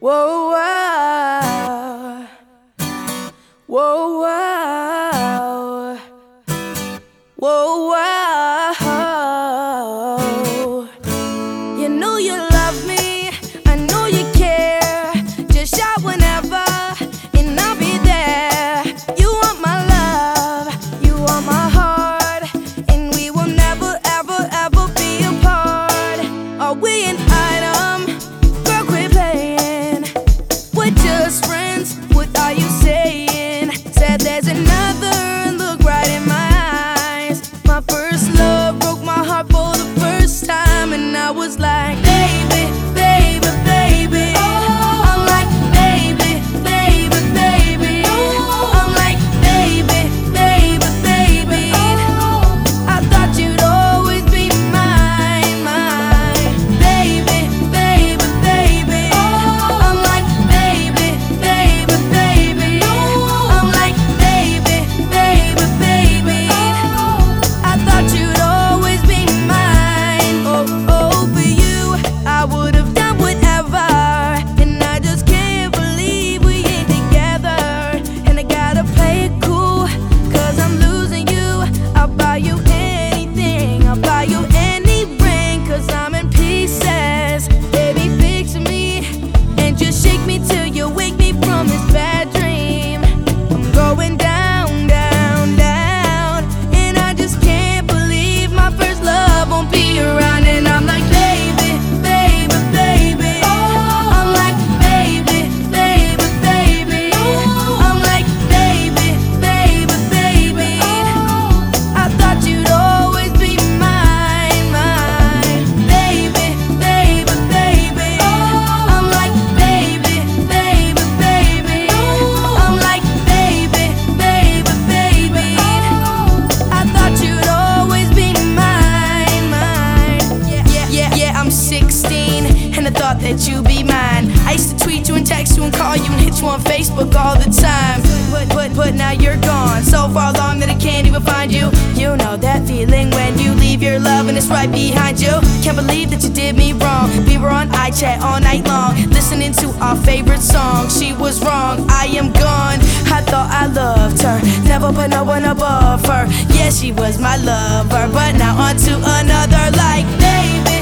Whoa, whoa, whoa, whoa, whoa, whoa. You know you love me, I know you care. Just shout whenever, and I'll be there. You want my love, you want my heart, and we will never, ever, ever be apart. Are we an item? Girl, quit playing. We're just friends, what are you saying? Said there's another, look right in my eyes. My first love broke my heart for the first time, and I was like, baby, baby, baby. I'm like, baby, baby, baby. I'm like, baby, baby, baby. I thought you'd always be mine, mine. Baby, baby, baby. I'm like, baby, baby, baby. I'm like, baby, baby, baby. I thought you'd always be mine. Oh, oh, for you, I would have done whatever. And I just can't believe we ain't together. And I gotta play it cool, cause I'm losing you. I'll buy you anything, I'll buy you any ring, cause I'm in pieces. Baby, picture me and just shake me till you wake me from this bad dream. I'm going down, down, down, and I just can't believe my first love won't be around. And I'm like, baby, baby, baby. I'm like, baby, baby, baby. I'm like, baby, baby, baby. I thought you'd always be mine, mine. Baby, baby, baby. I'm like, baby, baby, baby. I'm like, baby, baby, baby. I thought you'd always be mine, mine. Yeah, I'm 16, and I thought that you'd be mine. I used to tweet you and text you and call you and hit you on Facebook all the time. But now you're gone, so far along that I can't even find you. You know that feeling when you leave your love and it's right behind you. Can't believe that you did me wrong. We were on iChat all night long, listening to our favorite song. She was wrong, I am gone. I thought I loved her, never put no one above her. Yeah, she was my lover, but now on to another. Like, baby,